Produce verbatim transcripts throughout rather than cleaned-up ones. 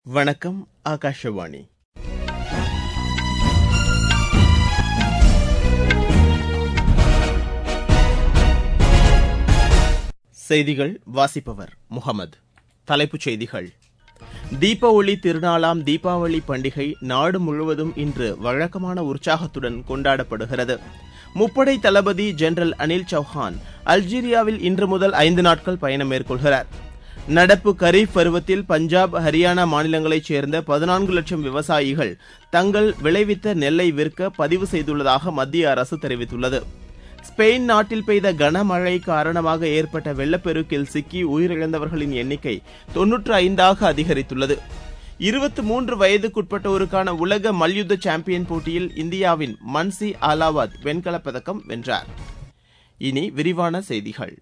வணக்கம். ஆகாஷவாணி. செய்திகள் வாசிப்பவர் முகமது. தலைப்புச் செய்திகள். தீப ஒளி திருநாளாம் தீபாவளி பண்டிகை நாடு முழுவதும் இன்று வழக்கமான உற்சாகத்துடன் கொண்டாடப்படுகிறது. முப்படை தளபதி ஜெனரல் அனில் சௌஹான் அல்ஜீரியாவில் இன்று முதல் ஐந்து நாட்கள் பயணம் மேற்கொள்கிறார். நடப்பு கரீப் பருவத்தில் பஞ்சாப், ஹரியானா மாநிலங்களைச் சேர்ந்த பதினான்கு லட்சம் விவசாயிகள் தங்கள் விளைவித்த நெல்லை விற்க பதிவு செய்துள்ளதாக மத்திய அரசு தெரிவித்துள்ளது. ஸ்பெயின் நாட்டில் பெய்த கனமழை காரணமாக ஏற்பட்ட வெள்ளப்பெருக்கில் சிக்கி உயிரிழந்தவர்களின் எண்ணிக்கை தொன்னூற்று ஐந்தாக அதிகரித்துள்ளது. இருபத்தி மூன்று வயதுக்குட்பட்டோருக்கான உலக மல்யுத்த சாம்பியன் போட்டியில் இந்தியாவின் மன்சி அலாவத் வெண்கலப் பதக்கம் வென்றார். இனி விரிவான செய்திகள்.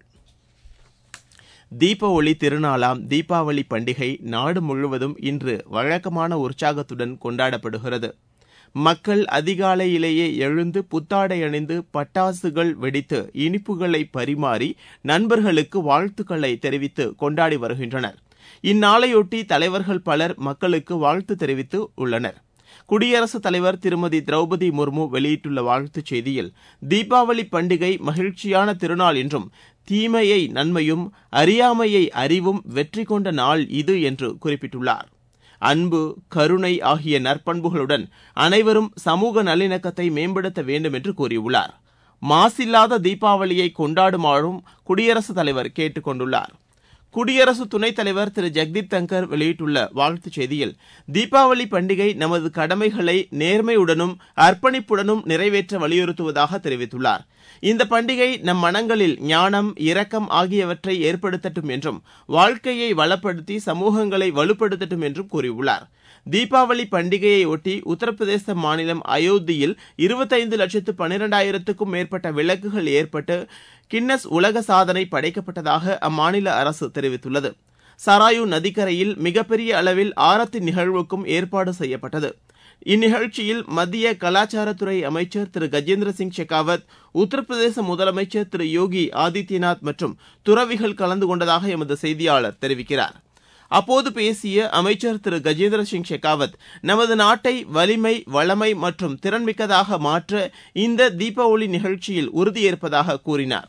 தீப ஒளி திருநாளாம் தீபாவளி பண்டிகை நாடு முழுவதும் இன்று வழக்கமான உற்சாகத்துடன் கொண்டாடப்படுகிறது. மக்கள் அதிகாலையிலேயே எழுந்து புத்தாடை அணிந்து பட்டாசுகள் வெடித்து இனிப்புகளை பரிமாறி நண்பர்களுக்கு வாழ்த்துக்களை தெரிவித்து கொண்டாடி வருகின்றனர். இந்நாளையொட்டி தலைவர்கள் பலர் மக்களுக்கு வாழ்த்து தெரிவித்து உள்ளனர். குடியரசுத் தலைவர் திருமதி திரௌபதி முர்மு வெளியிட்டுள்ள வாழ்த்துச் செய்தியில், தீபாவளி பண்டிகை மகிழ்ச்சியான திருநாள் என்றும் தீமையை நன்மையும் அறியாமையை அறிவும் வெற்றி கொண்ட நாள் இது என்று குறிப்பிட்டுள்ளார். அன்பு, கருணை ஆகிய நற்பண்புகளுடன் அனைவரும் சமூக நல்லிணக்கத்தை மேம்படுத்த வேண்டும் என்று கூறியுள்ளார். மாசில்லாத தீபாவளியை கொண்டாடுமாறும் குடியரசுத் தலைவர் கேட்டுக் கொண்டுள்ளார். குடியரசு துணைத் தலைவர் திரு ஜெக்தீப் தங்கர் வெளியிட்டுள்ள வாழ்த்துச் செய்தியில், தீபாவளி பண்டிகை நமது கடமைகளை நேர்மையுடனும் அர்ப்பணிப்புடனும் நிறைவேற்ற வலியுறுத்துவதாக தெரிவித்துள்ளார். இந்த பண்டிகை நம் மனங்களில் ஞானம், இரக்கம் ஆகியவற்றை ஏற்படுத்தட்டும் என்றும் வாழ்க்கையை வளப்படுத்தி சமூகங்களை வலுப்படுத்தட்டும் என்றும் கூறியுள்ளார். தீபாவளி பண்டிகையை ஒட்டி உத்தரப்பிரதேச மாநிலம் அயோத்தியில் இருபத்தைந்து லட்சத்து பன்னிரண்டாயிரத்துக்கும் மேற்பட்ட விளக்குகள் ஏற்பட்டு கின்னஸ் உலக சாதனை படைக்கப்பட்டதாக அம்மாநில அரசு தெரிவித்துள்ளது. சராயு நதிக்கரையில் மிகப்பெரிய அளவில் ஆரத்தி நிகழ்வுக்கும் ஏற்பாடு செய்யப்பட்டது. இந்நிகழ்ச்சியில் மத்திய கலாச்சாரத்துறை அமைச்சர் திரு கஜேந்திர சிங் ஷெகாவத், உத்தரப்பிரதேச முதலமைச்சர் திரு யோகி ஆதித்யநாத் மற்றும் துறவிகள் கலந்து கொண்டதாக எமது செய்தியாளர் தெரிவிக்கிறார். அப்போது பேசிய அமைச்சர் திரு கஜேந்திர சிங் ஷெகாவத், நமது நாட்டை வலிமை, வளமை மற்றும் திறன்மிக்கதாக மாற்ற இந்த தீப ஒளி நிகழ்ச்சியில் உறுதியேற்பதாக கூறினார்.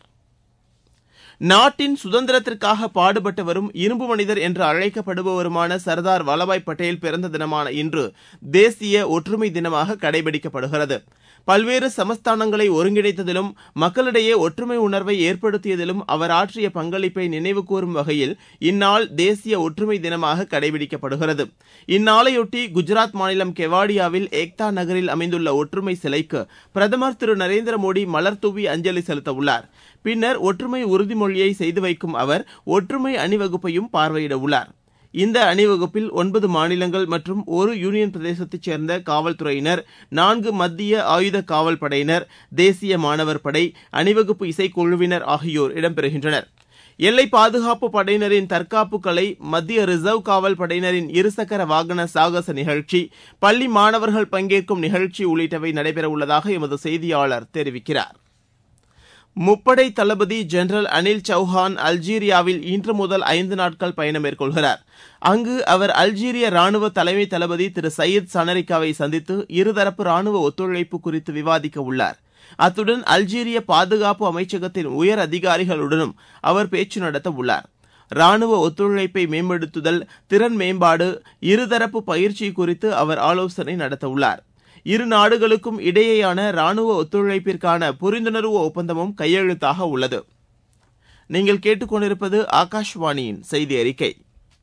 நாட்டின் சுதந்திரத்திற்காக பாடுபட்டு வரும் இரும்பு மனிதர் என்று அழைக்கப்படுபவருமான சர்தார் வல்லபாய் பட்டேல் பிறந்த தினமான இன்று தேசிய ஒற்றுமை தினமாக கடைபிடிக்கப்படுகிறது. பல்வேறு சமஸ்தானங்களை ஒருங்கிணைத்ததிலும் மக்களிடையே ஒற்றுமை உணர்வை ஏற்படுத்தியதிலும் அவர் ஆற்றிய பங்களிப்பை நினைவு கூறும் வகையில் இந்நாள் தேசிய ஒற்றுமை தினமாக கடைபிடிக்கப்படுகிறது. இந்நாளையொட்டி குஜராத் மாநிலம் கெவாடியாவில் ஏக்தா நகரில் அமைந்துள்ள ஒற்றுமை சிலைக்கு பிரதமர் திரு நரேந்திர மோடி மலர் தூவி அஞ்சலி செலுத்த உள்ளார். பின்னர் ஒற்றுமை உறுதிமொழியை செய்து வைக்கும் அவர் ஒற்றுமை அணிவகுப்பையும் பார்வையிட உள்ளார். இந்த அணிவகுப்பில் ஒன்பது மாநிலங்கள் மற்றும் ஒரு யூனியன் பிரதேசத்தைச் சேர்ந்த காவல்துறையினர், நான்கு மத்திய ஆயுத காவல் படையினர், தேசிய மாணவர் படை, அணிவகுப்பு இசைக்குழுவினர் ஆகியோர் இடம்பெறுகின்றனர். எல்லை பாதுகாப்பு படையினரின் தற்காப்பு கலை, மத்திய ரிசர்வ் காவல் படையினரின் இருசக்கர வாகன சாகச நிகழ்ச்சி, பள்ளி மாணவர்கள் பங்கேற்கும் நிகழ்ச்சி உள்ளிட்டவை நடைபெறவுள்ளதாக எமது செய்தியாளர் தெரிவிக்கிறார். முப்படை தளபதி ஜெனரல் அனில் சௌஹான் அல்ஜீரியாவில் இன்று முதல் ஐந்து நாட்கள் பயணம் மேற்கொள்கிறார். அங்கு அவர் அல்ஜீரிய ராணுவ தலைமை தளபதி திரு சையத் சனரிக்காவை சந்தித்து இருதரப்பு ராணுவ ஒத்துழைப்பு குறித்து விவாதிக்க உள்ளார். அத்துடன் அல்ஜீரிய பாதுகாப்பு அமைச்சகத்தின் உயர் அதிகாரிகளுடனும் அவர் பேச்சு நடத்த உள்ளார். ராணுவ ஒத்துழைப்பை மேம்படுத்துதல், திறன் மேம்பாடு, இருதரப்பு பயிற்சி குறித்து அவர் ஆலோசனை நடத்த உள்ளார். இரு நாடுகளுக்கும் இடையேயான ராணுவ ஒத்துழைப்பிற்கான புரிந்துணர்வு ஒப்பந்தமும் கையெழுத்தாக உள்ளது. நீங்கள் கேட்டுக்கொண்டிருப்பது ஆகாஷ்வாணியின் செய்தி அறிக்கை.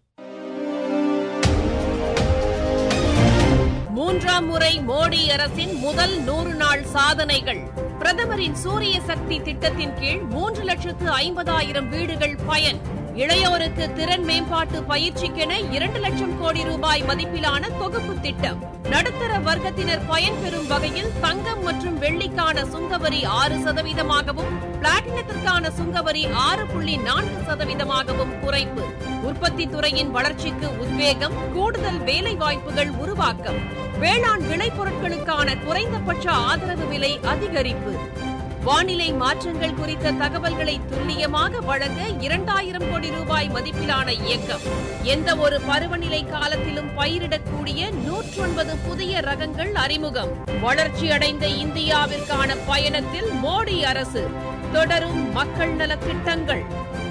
மூன்றாம் முறை மோடி அரசின் முதல் நூறு நாள் சாதனைகள். பிரதமரின் சூரிய சக்தி திட்டத்தின் கீழ் மூன்று லட்சத்து ஐம்பதாயிரம் வீடுகள் பயன். இளையோருக்கு திறன் மேம்பாட்டு பயிற்சிக்கென இரண்டு லட்சம் கோடி ரூபாய் மதிப்பிலான தொகுப்பு திட்டம். நடுத்தர வர்க்கத்தினர் பயன்பெறும் வகையில் தங்கம் மற்றும் வெள்ளிக்கான சுங்கவரி ஆறு சதவீதமாகவும் பிளாட்டினத்திற்கான சுங்கவரி ஆறு புள்ளி நான்கு சதவீதமாகவும் குறைப்பு. உற்பத்தி துறையின் வளர்ச்சிக்கு உத்வேகம், கூடுதல் வேலை வாய்ப்புகள் உருவாக்கம். வேளாண் விளைபொருட்களுக்கான குறைந்தபட்ச ஆதரவு விலை அதிகரிப்பு. வானிலை மாற்றங்கள் குறித்த தகவல்களை துல்லியமாக வழங்க இரண்டாயிரம் கோடி ரூபாய் மதிப்பிலான இயக்கம். எந்த ஒரு பருவநிலை காலத்திலும் பயிரிடக்கூடிய நூற்று ஒன்பது புதிய ரகங்கள் அறிமுகம். வளர்ச்சியடைந்த இந்தியாவிற்கான பயணத்தில் மோடி அரசு. தொடரும் மக்கள் நலத் திட்டங்கள்.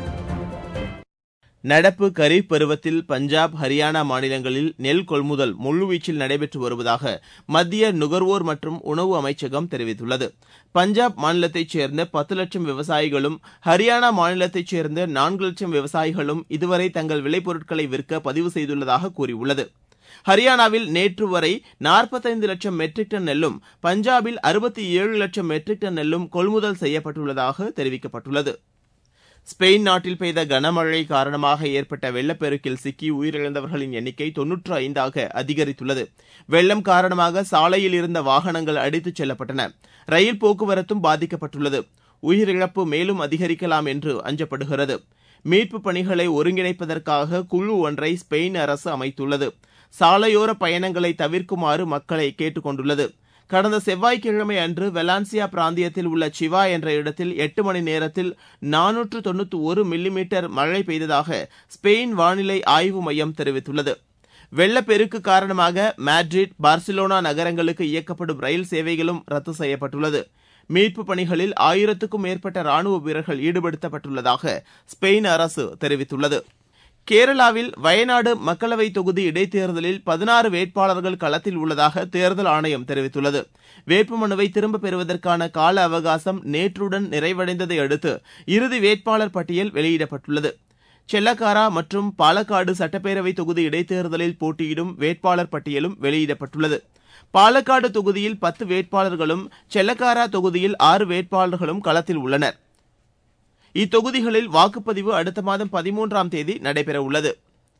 நடப்பு கரீப் பருவத்தில் பஞ்சாப், ஹரியானா மாநிலங்களில் நெல் கொள்முதல் முழுவீச்சில் நடைபெற்று வருவதாக மத்திய நுகர்வோர் மற்றும் உணவு அமைச்சகம் தெரிவித்துள்ளது. பஞ்சாப் மாநிலத்தைச் சேர்ந்த பத்து லட்சம் விவசாயிகளும், ஹரியானா மாநிலத்தைச் சேர்ந்த நான்கு லட்சம் விவசாயிகளும் இதுவரை தங்கள் விளைபொருட்களை விற்க பதிவு செய்துள்ளதாக கூறியுள்ளது. ஹரியானாவில் நேற்று வரை நாற்பத்தைந்து லட்சம் மெட்ரிக் டன் நெல்லும், பஞ்சாபில் அறுபத்தி ஏழு லட்சம் மெட்ரிக் டன் நெல்லும் கொள்முதல் செய்யப்பட்டுள்ளதாக தெரிவிக்கப்பட்டுள்ளது. ஸ்பெயின் நாட்டில் பெய்த கனமழை காரணமாக ஏற்பட்ட வெள்ளப்பெருக்கில் சிக்கி உயிரிழந்தவர்களின் எண்ணிக்கை தொன்னூற்று ஐந்தாக அதிகரித்துள்ளது. வெள்ளம் காரணமாக சாலையில் இருந்த வாகனங்கள் அடித்துச் செல்லப்பட்டன. ரயில் போக்குவரத்தும் பாதிக்கப்பட்டுள்ளது. உயிரிழப்பு மேலும் அதிகரிக்கலாம் என்று அஞ்சப்படுகிறது. மீட்புப் பணிகளை ஒருங்கிணைப்பதற்காக குழு ஒன்றை ஸ்பெயின் அரசு அமைத்துள்ளது. சாலையோர பயணங்களை தவிர்க்குமாறு மக்களை கேட்டுக் கொண்டுள்ளது. கடந்த செவ்வாய்க்கிழமை அன்று வெலான்சியா பிராந்தியத்தில் உள்ள சிவா என்ற இடத்தில் எட்டு மணி நேரத்தில் நானூற்று தொன்னூற்று ஒரு மில்லிமீட்டர் மழை பெய்ததாக ஸ்பெயின் வானிலை ஆய்வு மையம் தெரிவித்துள்ளது. வெள்ளப்பெருக்கு காரணமாக மேட்ரிட், பார்சிலோனா நகரங்களுக்கு இயக்கப்படும் ரயில் சேவைகளும் ரத்து செய்யப்பட்டுள்ளது. மீட்புப் பணிகளில் ஆயிரத்துக்கும் மேற்பட்ட ராணுவ வீரர்கள் ஈடுபடுத்தப்பட்டுள்ளதாக ஸ்பெயின் அரசு தெரிவித்துள்ளது. கேரளாவில் வயநாடு மக்களவைத் தொகுதி இடைத்தேர்தலில் பதினாறு வேட்பாளர்கள் களத்தில் உள்ளதாக தேர்தல் ஆணையம் தெரிவித்துள்ளது. வேட்புமனுவை திரும்பப் பெறுவதற்கான கால அவகாசம் நேற்றுடன் நிறைவடைந்ததை அடுத்து இறுதி வேட்பாளர் பட்டியல் வெளியிடப்பட்டுள்ளது. செல்லக்காரா மற்றும் பாலக்காடு சட்டப்பேரவை தொகுதி இடைத்தேர்தலில் போட்டியிடும் வேட்பாளர் பட்டியலும் வெளியிடப்பட்டுள்ளது. பாலக்காடு தொகுதியில் பத்து வேட்பாளர்களும், செல்லக்காரா தொகுதியில் ஆறு வேட்பாளர்களும் களத்தில் உள்ளனர். இத்தொகுதிகளில் வாக்குப்பதிவு அடுத்த மாதம் பதிமூன்றாம் தேதி நடைபெறவுள்ளது.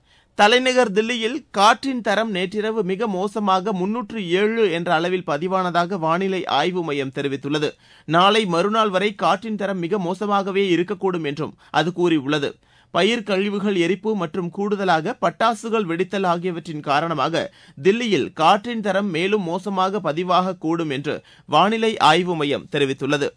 தலைநகர் தில்லியில் காற்றின் தரம் நேற்றிரவு மிக மோசமாக முன்னூற்று ஏழு என்ற அளவில் பதிவானதாக வானிலை ஆய்வு மையம் தெரிவித்துள்ளது. நாளை மறுநாள் வரை காற்றின் தரம் மிக மோசமாகவே இருக்கக்கூடும் என்றும் அது கூறியுள்ளது. பயிர் கழிவுகள் எரிப்பு மற்றும் கூடுதலாக பட்டாசுகள் வெடித்தல் ஆகியவற்றின் காரணமாக தில்லியில் காற்றின் தரம் மேலும் மோசமாக பதிவாகக்கூடும் என்று வானிலை ஆய்வு மையம் தெரிவித்துள்ளது.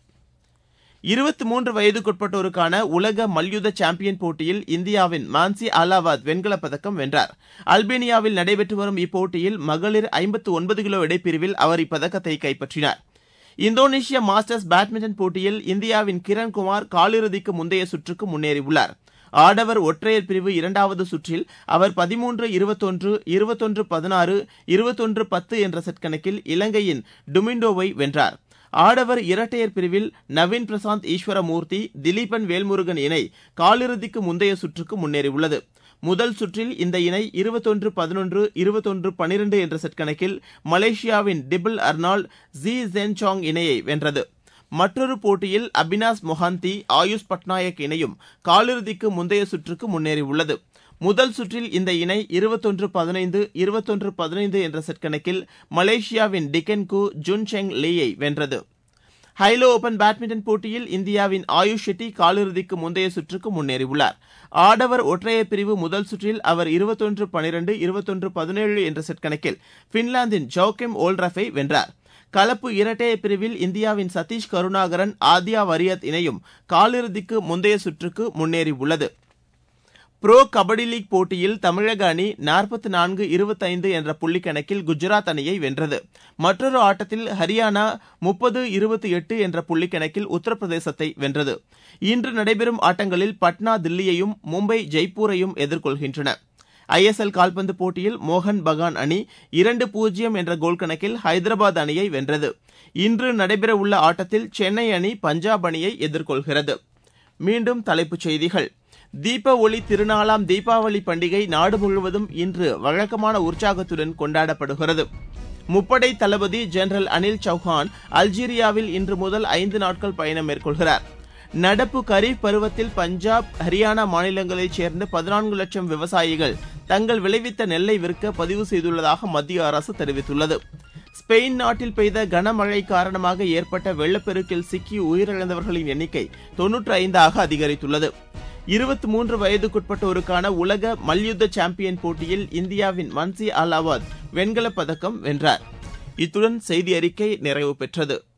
இருபத்தி மூன்று வயதுக்குட்பட்டோருக்கான உலக மல்யுத்த சாம்பியன் போட்டியில் இந்தியாவின் மான்சி அலாவாத் வெண்கலப் பதக்கம் வென்றார். அல்பேனியாவில் நடைபெற்று வரும் இப்போட்டியில் மகளிர் ஐம்பத்து ஒன்பது கிலோ எடைப்பிரிவில் அவர் இப்பதக்கத்தை கைப்பற்றினார். இந்தோனேஷிய மாஸ்டர்ஸ் பேட்மிண்டன் போட்டியில் இந்தியாவின் கிரண்குமார் காலிறுதிக்கு முந்தைய சுற்றுக்கு முன்னேறியுள்ளார். ஆடவர் ஒற்றையர் பிரிவு இரண்டாவது சுற்றில் அவர் பதிமூன்று இருபத்தொன்று, இருபத்தொன்று பதினாறு, இருபத்தொன்று பத்து என்ற செட் கணக்கில் இலங்கையின் டுமிண்டோவை வென்றார். ஆடவர் இரட்டையர் பிரிவில் நவீன் பிரசாந்த் ஈஸ்வரமூர்த்தி, திலீபன் வேல்முருகன் இணை காலிறுதிக்கு முந்தைய சுற்றுக்கு முன்னேறியுள்ளது. முதல் சுற்றில் இந்த இணை இருபத்தொன்று பதினொன்று, இருபத்தொன்று பனிரெண்டு என்ற செட் கணக்கில் மலேசியாவின் டிபிள் அர்னால்ட் ஜி ஜென்சாங் இணையை வென்றது. மற்றொரு போட்டியில் அபினாஸ் மொஹாந்தி, ஆயுஷ் பட்நாயக் இணையும் காலிறுதிக்கு முந்தைய சுற்றுக்கு முன்னேறியுள்ளது. முதல் சுற்றில் இந்த இணை இருபத்தொன்று பதினைந்து, இருபத்தொன்று பதினைந்து என்ற செட் கணக்கில் மலேசியாவின் டிகென்கு ஜுன்செங் லீயை வென்றது. ஹைலோ ஓபன் பேட்மிண்டன் போட்டியில் இந்தியாவின் ஆயுஷ் ஷெட்டி காலிறுதிக்கு முந்தைய சுற்றுக்கு முன்னேறியுள்ளார். ஆடவர் ஒற்றையர் பிரிவு முதல் சுற்றில் அவர் இருபத்தொன்று பனிரெண்டு, இருபத்தொன்று பதினேழு என்ற செட் கணக்கில் பின்லாந்தின் ஜோகெம் ஓல்ரஃபை வென்றார். கலப்பு இரட்டையர் பிரிவில் இந்தியாவின் சதீஷ் கருணாகரன், ஆத்யா வரியத் இணையும் காலிறுதிக்கு முந்தைய சுற்றுக்கு முன்னேறியுள்ளது. புரோ கபடி லீக் போட்டியில் தமிழக அணி நாற்பத்தி நான்கு இருபத்தைந்து என்ற புள்ளி கணக்கில் குஜராத் அணியை வென்றது. மற்றொரு ஆட்டத்தில் ஹரியானா முப்பது இருபத்தி எட்டு என்ற புள்ளி கணக்கில் உத்தரப்பிரதேசத்தை வென்றது. இன்று நடைபெறும் ஆட்டங்களில் பட்னா தில்லியையும், மும்பை ஜெய்ப்பூரையும் எதிர்கொள்கின்றன. ஐ எஸ் எல் கால்பந்து போட்டியில் மோகன் பகான் அணி இரண்டு பூஜ்ஜியம் என்ற கோல் கணக்கில் ஹைதராபாத் அணியை வென்றது. இன்று நடைபெறவுள்ள ஆட்டத்தில் சென்னை அணி பஞ்சாப் அணியை எதிர்கொள்கிறது. மீண்டும் தலைப்புச் செய்திகள். தீப ஒளி திருநாளாம் தீபாவளி பண்டிகை நாடு முழுவதும் இன்று வழக்கமான உற்சாகத்துடன் கொண்டாடப்படுகிறது. முப்படை தளபதி ஜெனரல் அனில் சௌஹான் அல்ஜீரியாவில் இன்று முதல் ஐந்து நாட்கள் பயணம் மேற்கொள்கிறார். நடப்பு கரீப் பருவத்தில் பஞ்சாப், ஹரியானா மாநிலங்களைச் சேர்ந்த பதினான்கு லட்சம் விவசாயிகள் தங்கள் விளைவித்த நெல்லை விற்க பதிவு செய்துள்ளதாக மத்திய அரசு தெரிவித்துள்ளது. ஸ்பெயின் நாட்டில் பெய்த கனமழை காரணமாக ஏற்பட்ட வெள்ளப்பெருக்கில் சிக்கி உயிரிழந்தவர்களின் எண்ணிக்கை தொன்னூற்று ஐந்தாக அதிகரித்துள்ளது. இருபத்தி மூன்று வயதுக்குட்பட்டோருக்கான உலக மல்யுத்த சாம்பியன் போட்டியில் இந்தியாவின் மான்சி அலாவாத் வெண்கலப் பதக்கம் வென்றார். இத்துடன் செய்தி அறிக்கை நிறைவு பெற்றது.